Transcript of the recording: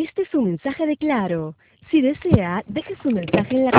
Este es un mensaje de Claro. Si desea, deje su mensaje en la